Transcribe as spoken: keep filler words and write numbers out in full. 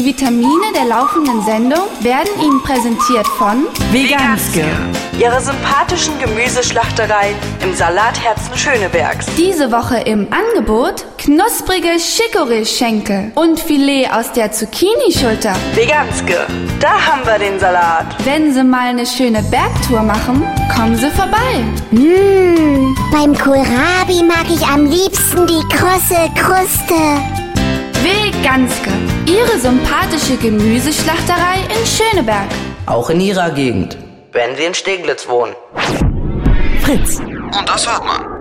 Die Vitamine der laufenden Sendung werden Ihnen präsentiert von Veganske, Ihre sympathischen Gemüseschlachterei im Salatherzen Schönebergs. Diese Woche im Angebot knusprige Chicorée-Schenkel und Filet aus der Zucchini-Schulter. Veganske, da haben wir den Salat. Wenn Sie mal eine schöne Bergtour machen, kommen Sie vorbei. Mmh, beim Kohlrabi mag ich am liebsten die krosse Kruste. Veganske, Ihre sympathische Gemüseschlachterei in Schöneberg. Auch in Ihrer Gegend, wenn Sie in Steglitz wohnen. Fritz. Und das hört man.